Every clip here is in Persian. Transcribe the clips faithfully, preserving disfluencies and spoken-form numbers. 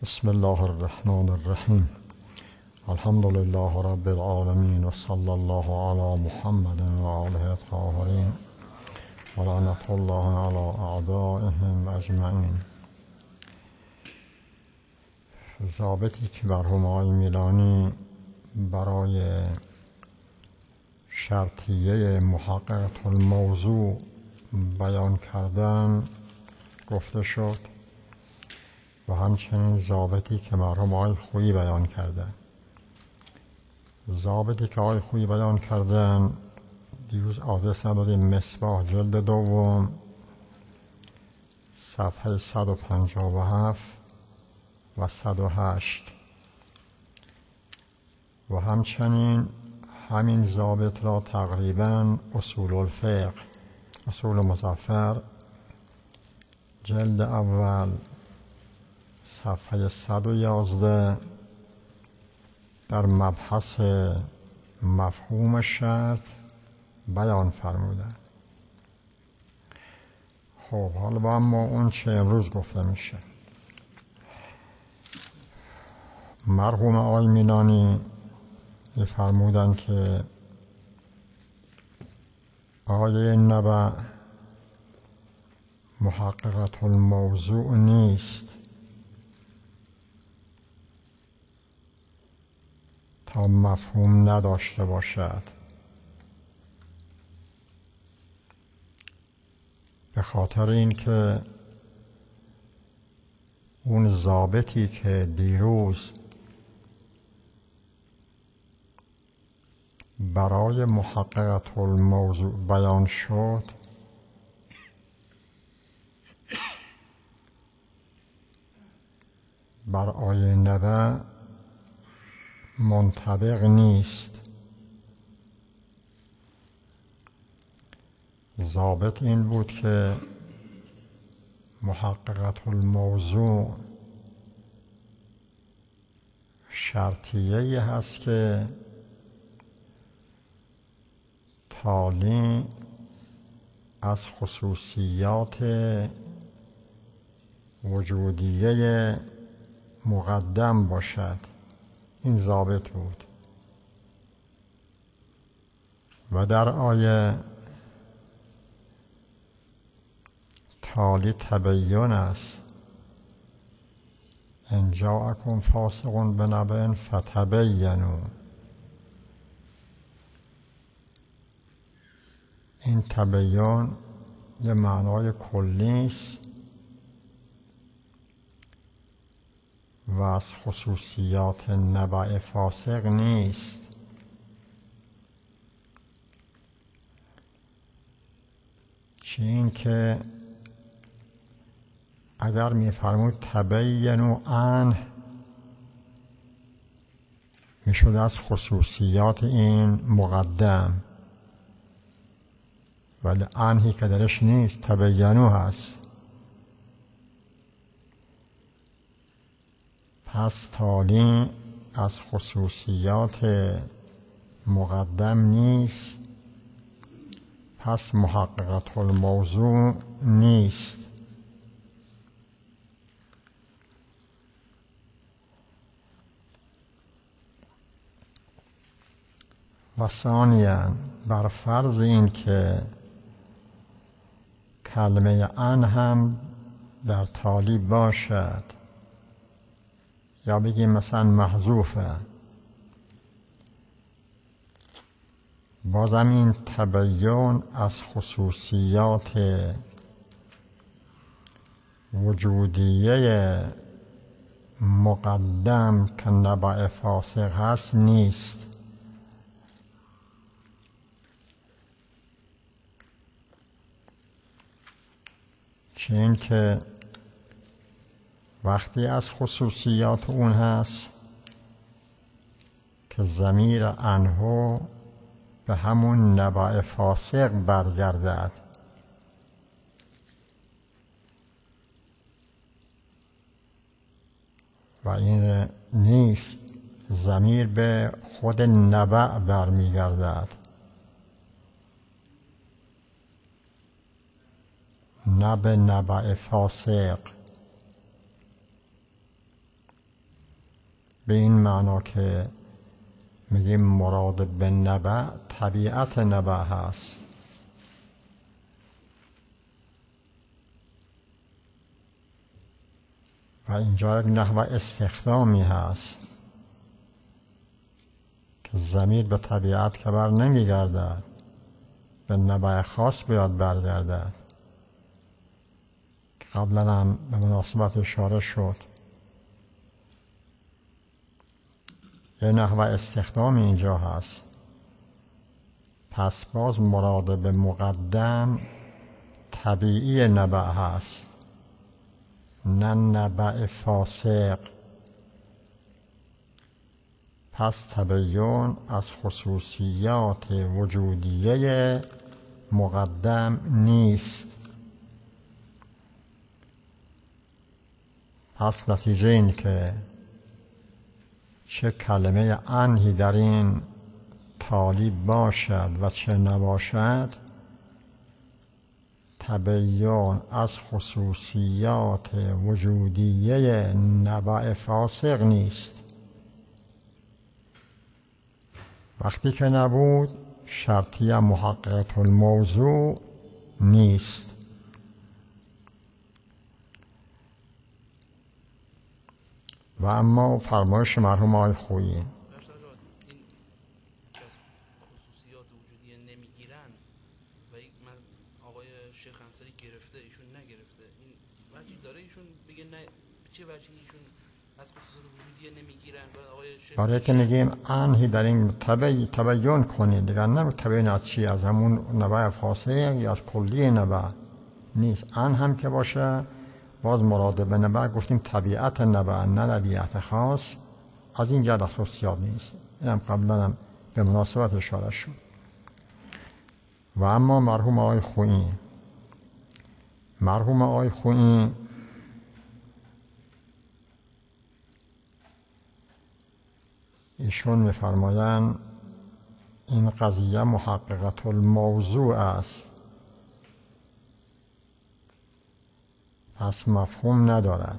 بسم الله الرحمن الرحیم. الحمد لله رب العالمین و صلی الله علی محمد و آله الطاهرین و لعنت الله علی اعدائهم اجمعین. ضابطی که مرحوم آقای میلانی برای شرطیه محققة الموضوع بیان کردن گفته شد و همچنین ضابطی که مرحوم آقای خویی بیان کردن. ضابطی که آقای خویی بیان کردن دیروز آدرس ندادیم. مصباح جلد دوم صفحه صد و پنجاه و هفت و صد و هشت و همچنین همین ضابط را تقریبا اصول الفقه اصول مظفر جلد اول صفحه صد و یازده در مبحث مفهوم شرط بیان فرمودن. خب حالا با ما اون چه امروز گفته میشه. مرحوم آقای میلانی فرمودن که آیه نبع محققة الموضوع نیست تا مفهوم نداشته باشد، به خاطر اینکه اون ضابطی که دیروز برای محققة الموضوع بیان شد بر آیه نبع منطبق نیست. ضابط این بود که محققة الموضوع شرطیه‌ای هست که تالی از خصوصیات وجودیه مقدم باشد. این ضابط بود و در آیه تالی تبیین است. ان جاءکم فاسق بنبأ فتبینوا. این تبیین یه معنای کلی است و از خصوصیات نبع فاسق نیست. چه این که اگر می‌فرمود تبینوا عنه میشد از خصوصیات این مقدم، ولی عنهی که درش نیست، تبینوا هست. پس تالی از خصوصیات مقدم نیست، پس محققة الموضوع نیست. و ثانیاً بر فرض این که کلمه ان هم در تالی باشد یا بگیم مثلا محذوفه، بازم این تبیین از خصوصیات وجودیه مقدم که نبع فاسق هست نیست. چه این که وقتی از خصوصیات اون هست که ضمیر عنه به همون نبع فاسق برگردد و این نیست، ضمیر به خود نبع برمیگردد، نه به نبع فاسق. به این معنا که میگیم مراد به نبع طبیعت نبع هست. و اینجا یک نحو استخدامی هست که ضمیر به طبیعت که بر نمیگردد، به نبع خاص بیاد برگردد. قبلا هم به مناسبت اشاره شد. یه نحو استخدام اینجا هست. پس باز مراد به مقدم طبیعی نبع هست، نه نبع فاسق. پس تبیین از خصوصیات وجودیه مقدم نیست. پس نتیجه این که چه کلمه انهی در این طالب باشد و چه نباشد، تبیین از خصوصیات وجودیه نبع فاسق نیست. وقتی که نبود شرطیه محققة الموضوع نیست. و اما فرمایش مرحوم آقای خویی این خصوصیات وجودی نمیگیرن و من آقای شیخ انصاری گرفته ایشون نگرفته، این وجهی داره ایشون بگه نه؟ چه وجهی ایشون از خصوصیات وجودی نمیگیرن و آقای شیخ برای که میگیم انهی در این تبی تبیین کنید دیگر، نه تبیین از چی؟ از همون نبع فاسق یا از کلی نبع نیست. ان هم که باشه باز مراد به نبع گفتیم طبیعت نبع، نه طبیعت خاص. از این جهت خصوصیات نیست. اینم قبلا هم به مناسبت اشاره شد. و اما مرحوم آقای خویی مرحوم آقای خویی ایشون می‌فرمایند این قضیه محققة الموضوع است، پس مفهوم ندارد.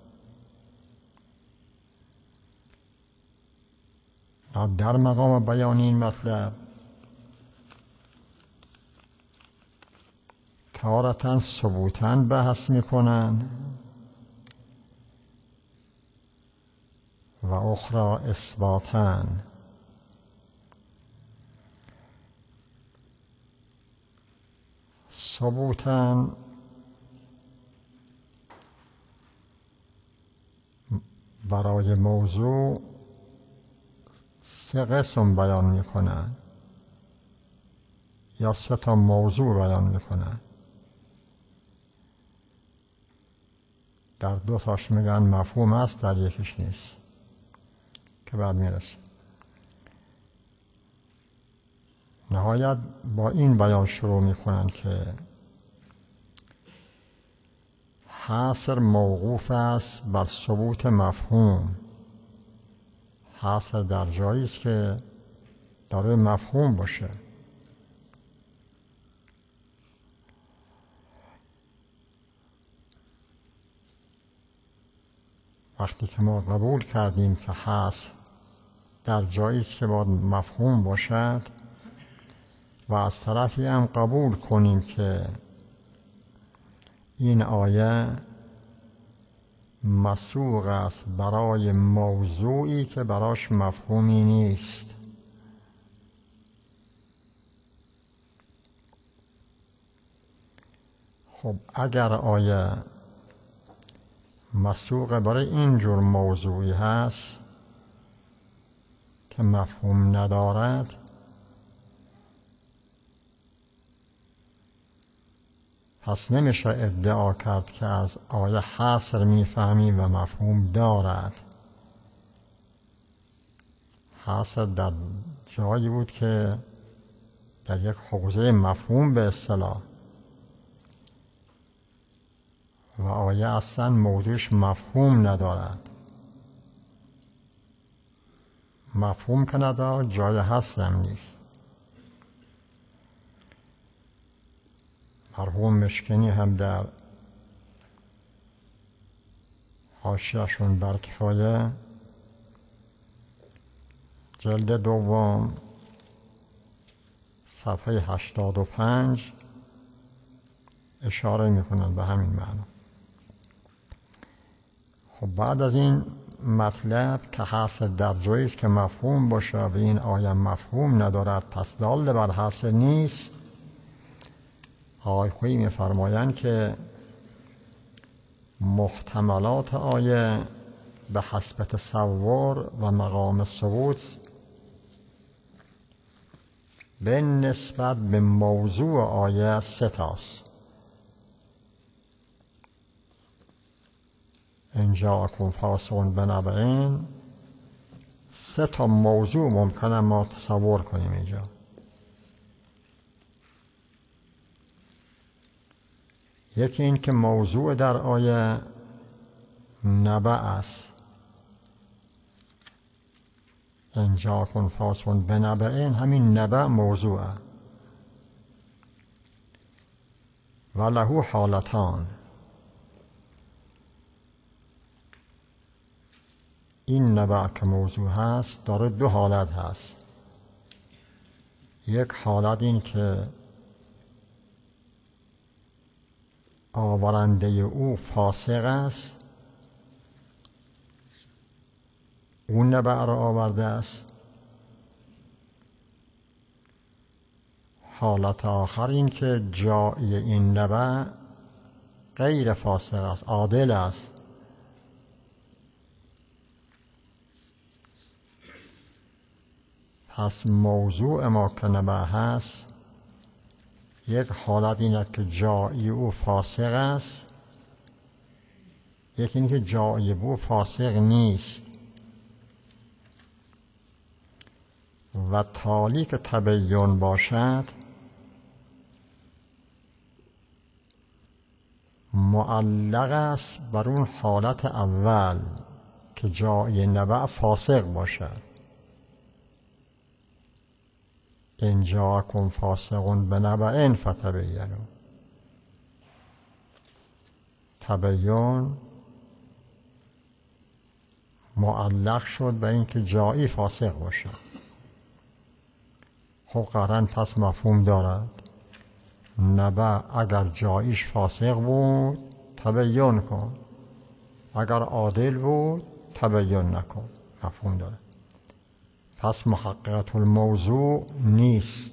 در مقام بیان این مطلب تارة ثبوتاً بحث میکنند و اخرى اثباتاً. ثبوتاً برای موضوع سه قسم بیان میکنن یا سه تا موضوع بیان میکنن. در دو تاش میگن مفهوم است، در یکیش نیست که بعد میرسه. نهایت با این بیان شروع میکنن که حصر موقوف است بر ثبوت مفهوم. حصر در جایی است که داره مفهوم باشه. وقتی که ما قبول کردیم که حصر در جایی است که باید مفهوم باشد و از طرفی هم قبول کنیم که این آیه مسوق است برای موضوعی که براش مفهومی نیست. خب اگر آیه مسوق برای اینجور موضوعی هست که مفهوم ندارد، پس نمیشه ادعا کرد که از آیه حصر میفهمی و مفهوم دارد. حصر در جایی بود که در یک حوزه مفهوم به اصطلاح و آیه اصلا موضوعش مفهوم ندارد. مفهوم که ندارد جای حصر هم نیست. مرحوم مشکنی هم در حاشیه‌شون بر کفایه جلد دوم صفحه هشتاد و پنج اشاره میکنن به همین معنا. خب بعد از این مطلب که حاصل در جایی است که مفهوم باشه و این آیه مفهوم ندارد پس دال بر حاصل نیست، آقای خویی میفرمایند که محتملات آیه به حسب تصور و مقام ثبوت به نسبت به موضوع آیه سه تاست. ان جاءکم فاسق بنبأ، سه تا موضوع ممکنه ما تصور کنیم اینجا. یکی این که موضوع در آیه نبأ است. ان جاءکم فاسق بنبأ، همین نبأ موضوعه و له حالتان. این نبأ که موضوع هست داره دو حالت هست. یک حالت این که آورنده او فاسق است، اون نبأ را آورده است. حالت آخر این که جایی این نبأ غیر فاسق است، عادل است. پس موضوع ما که نبأ هست، یک حالت اینه که جایی او فاسق است، یکی این که جایی او فاسق نیست. و تالی که تبیین باشد معلق است بر اون حالت اول که جایی نبأ فاسق باشد. ان جاءکم فاسق بنبأ فتبینوا. تبیین معلق شد بر اینکه جایی فاسق باشد. خب قرن پس مفهوم دارد. نبأ اگر جاییش فاسق بود تبیین کن، اگر عادل بود تبیین نکن. مفهوم دارد. پس محققة الموضوع نیست،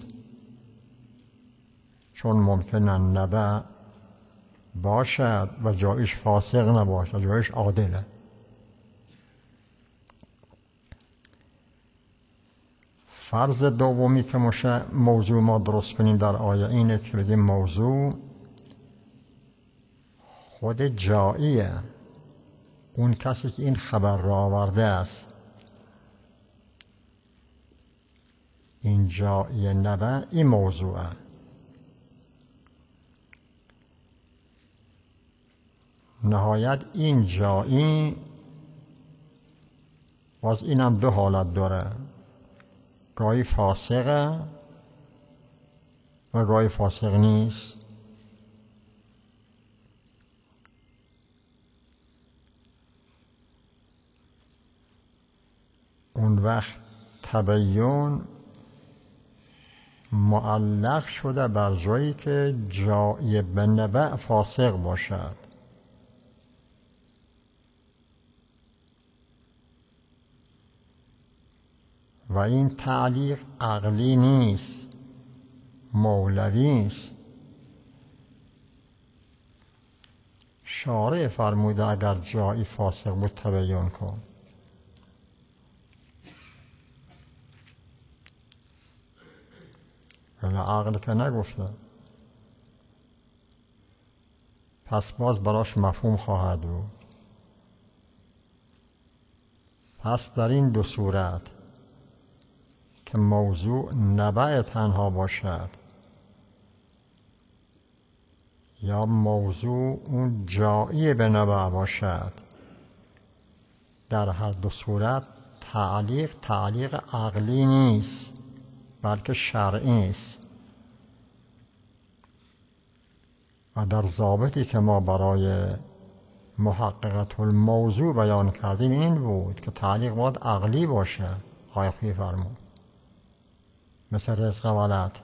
چون ممکنه نبأ باشد و جایش فاسق نباشد، جایش عادله. فرض دومی که موضوع ما درست کنیم در آیه اینه که بگیم موضوع خود جاییه، اون کسی که این خبر را آورده است. این جایی نبأ این موضوعه. نهایت این جایی باز اینم دو حالت داره، گاهی فاسقه و گاهی فاسق نیست. اون وقت تبیین معلق شده بر جایی که جایی به نبأ فاسق باشد. و این تعلیق عقلی نیست، مولوی است. شارع فرموده اگر جایی فاسق بود تبیین کن. ولی عقل که نگفته. پس باز براش مفهوم خواهد بود. پس در این دو صورت که موضوع نبأ تنها باشد یا موضوع اون جایی به نبأ باشد، در هر دو صورت تعلیق تعلیق عقلی نیست بلکه شرعی است. و در ضابطی که ما برای محققة الموضوع بیان کردیم این بود که تعلیق باید عقلی باشه، قایقی فرمود، مثل رزق ولد.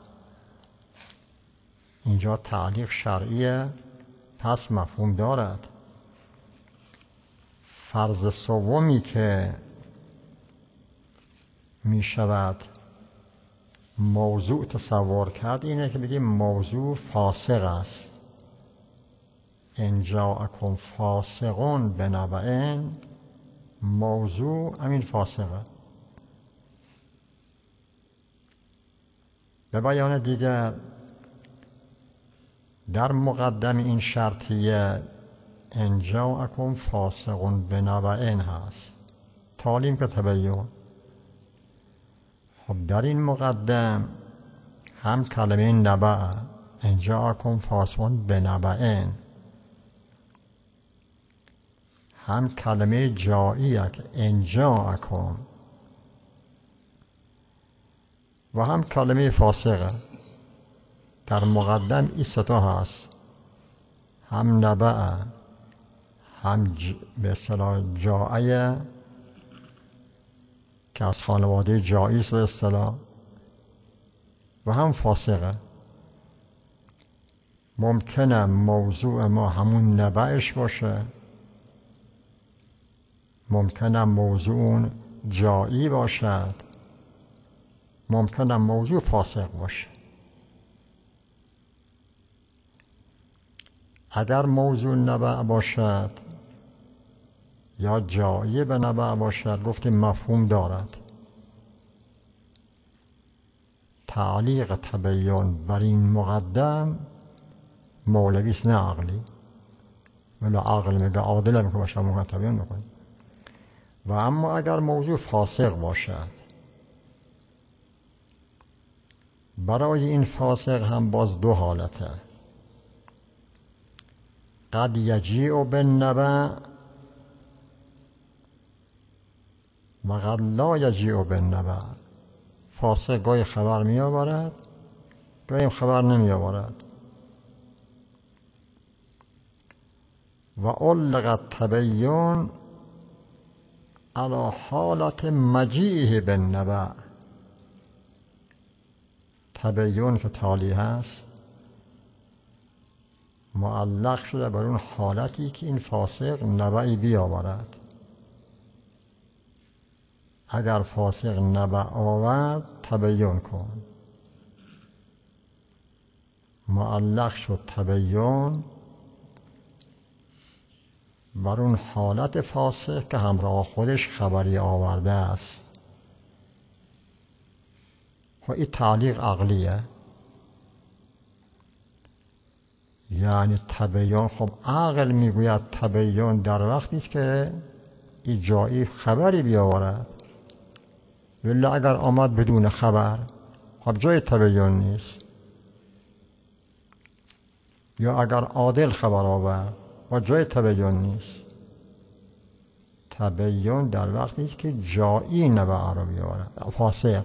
اینجا تعلیق شرعیه، پس مفهوم دارد. فرض سومی که می شود موضوع تصور کرد اینه که بگیم موضوع فاسق است. ان جاءکم فاسقون بنبأ، موضوع همین فاسقه. به بیان دیگر در مقدم این شرطیه ان جاءکم فاسقون بنبأ هست، تعلیم که تبین. خب در این مقدم هم کلمه نبأ، ان جاءکم فاسقون بنبأ، هم کلمه جائیه که ان جاءکم، و هم کلمه فاسقه. در مقدم این ستا هست، هم نبأ، هم ج... به اصطلاح جائیه که از خانواده جائیست به اصطلاح، و هم فاسقه. ممکنه موضوع ما همون نبأش باشه، ممکنه موضوع جایی باشد، ممکنه موضوع فاسق باشه. اگر موضوع نبأ باشد یا جایی به نبأ باشد، گفتیم مفهوم دارد. تعلیق تبین بر این مقدم مولویست، نه عقلی. ولی عقل میگه عادل میگه باشه مقدم تبین میکنه. و اما اگر موضوع فاسق باشد، برای این فاسق هم باز دو حالته. قد یجیء بالنبأ و قد لا یجیء بالنبأ. فاسق گاهی خبر می آورد، گاهی خبر نمی آورد. و علق التبین علی حالت مجیئه بالنبأ. تبین که تالی هست معلق شده بر اون حالتی که این فاسق نبعی بیاورد. اگر فاسق نبع آورد تبین کن. معلق شد تبین بر اون حالت فاسق که همراه خودش خبری آورده است. و این تعلیق عقلیه، یعنی تبین. خب عقل میگوید تبین در وقتی است که این جایی خبری بیاورد، ولی اگر آمد بدون خبر خب جای تبین نیست. یا اگر عادل خبر آورد و جای تبین نیست. تبین در وقتی است که جایی نبع رو بیاورد، فاسق.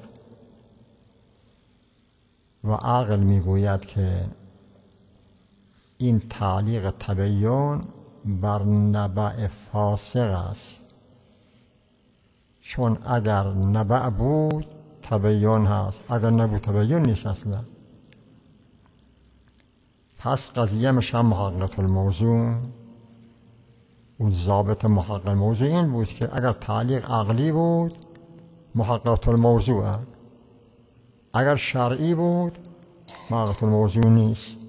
و عقل میگوید که این تعلیق تبین بر نبع فاسق است، چون اگر نبع بود تبین هست، اگر نبود تبین نیست اصلا. پس قضیه میشه محقق الموضوع. اون ضابط محقق الموضوع این بود که اگر تعلیق عقلی بود محقق الموضوع، اگر شرعی بود محقق الموضوع نیست.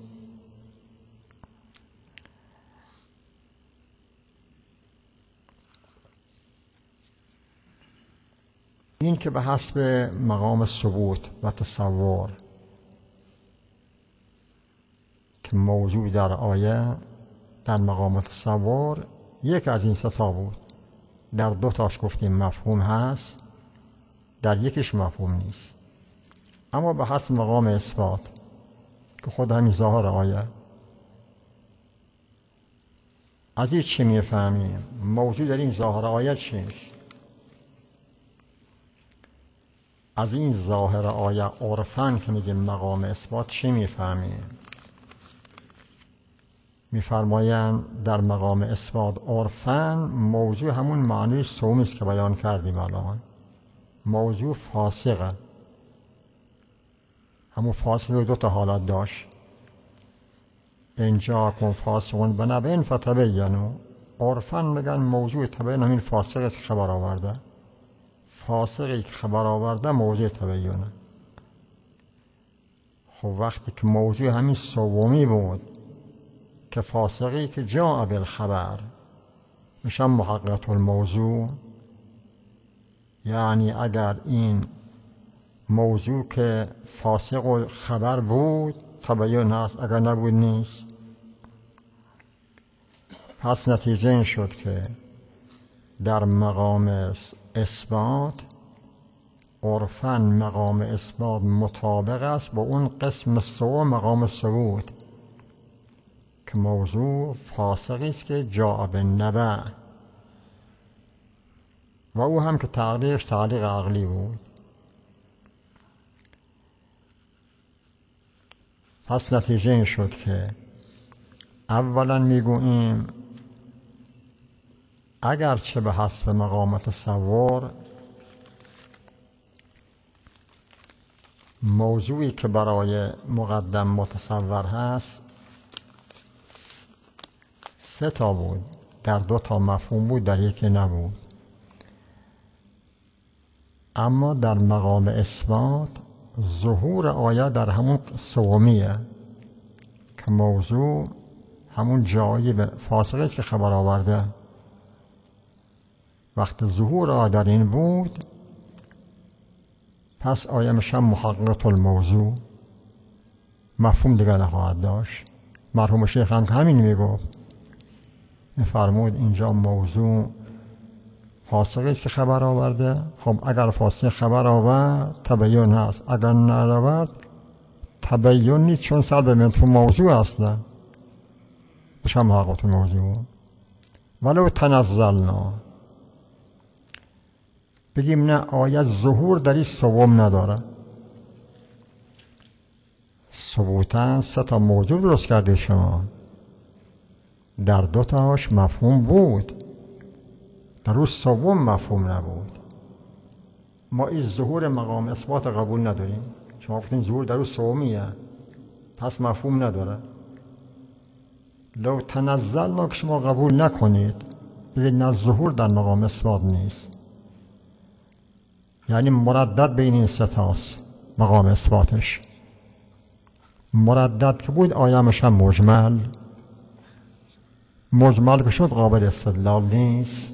این که به حسب مقام ثبوت و تصور که موضوع در آیه در مقام تصور یک از این ستا بود. در دو تاش گفتیم مفهوم هست، در یکیش مفهوم نیست. اما به حسب مقام اثبات که خود همین ظاهر آیه، از این چی میفهمیم؟ موضوع در این ظاهر آیه چیست؟ از این ظاهر آیه عرفاً که میگیم مقام اثبات چی میفهمیم؟ میفرمایند در مقام اثبات عرفاً موضوع همون معنی سومی است که بیان کردیم الان. موضوع فاسقه. همون فاسق دو تا حالت داشت. اینجا کن فاسقون بنبین فتبینو، عرفاً میگن موضوع تبیین همین فاسق است که خبر آورده. فاسقی که خبر آورده موضوع تبیینه. خب وقتی که موضوع همین سومی بود که فاسقی که جاء بالخبر میشن محقق الموضوع، یعنی اگر این موضوع که فاسق و خبر بود تبیین هست، اگر نبود نیست. پس نتیجه این شد که در مقام اثبات عرفاً مقام اثبات مطابق است با اون قسم سوم مقام ثبوت که موضوع فاسقی است که جاء بالنبأ، و او هم که تعلیقش تعلیق عقلی بود. پس نتیجه این شد که اولا میگوییم اگرچه به حسب مقام تصور موضوعی که برای مقدم متصور هست سه تا بود، در دو تا مفهوم بود، در یکی نبود. اما در مقام اثبات ظهور آیه در همون سومیه که موضوع همون جایی به فاسقی که خبر آورده. وقت ظهور آیه در این بود پس آیه میشه محقق الموضوع، مفهوم دیگر نخواهد داشت. مرحوم شیخ هم که همین میگفت، میفرمود اینجا موضوع فاسقی است که خبر آورده. خب اگر فاسق خبر آورد تبیین هست، اگر نآورد تبیین نیست، چون سلب من تو موضوع اصلا بشه محقق الموضوع. ولو تنزلنا، بگیم نه آیه ظهور در این سوم نداره، ثبوتاً سه تا موضوع درست کرده شما، در دو تاش مفهوم بود، در اون سوم مفهوم نبود. ما این ظهور مقام اثبات قبول نداریم. شما گفتین ظهور در اون سومیه پس مفهوم نداره. لو تنزلنا که شما قبول نکنید، بگید نه ظهور در مقام اثبات نیست، یعنی مردد بین این سه تاست مقام اثباتش. مردد که بود آیه میشه مجمل، مجمل که شد قابل استدلال نیست.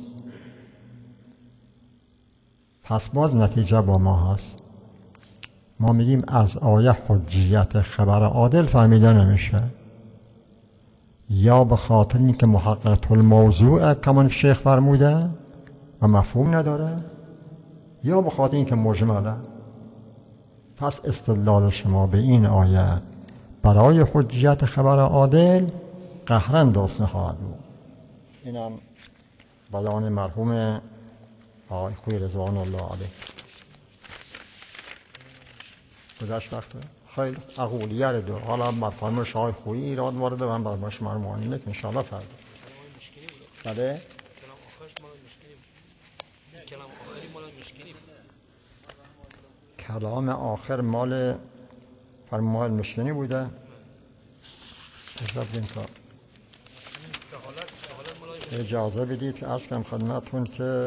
پس باز نتیجه با ما هست. ما میگیم از آیه حجیت خبر عادل فهمیده نمیشه، یا به خاطر اینکه محقق الموضوع کمان شیخ فرموده و مفهوم نداره، یا به خاطر اینکه مجمله. پس استدلال شما به این آیه برای حجیت خبر عادل قهرن درست نخواهد بود. اینم بیان مرحوم آقای خویی رضوان الله علیه. گذشت وقته خیلی اقولیه رو دور. حالا مرحوم آقای خویی ایراد وارده و هم بر باش مرموانینه که انشاءالله فرده. بله؟ کلام آخر مال فرمال مشکنی بوده. اجازه بدید که عرض کنم خدمتون که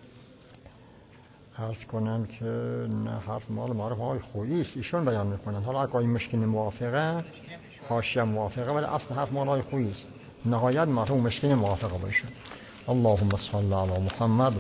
عرض کنم که نه حرف مال معروف آقای خویی است، ایشون بیان میکنن. حالا اگه آقای مشکنی موافقه، حاشیه موافقه، ولی اصل حرف مال آقای خویی است. نهایت مرحوم مشکنی موافقه باشه. اللهم صل علی محمد.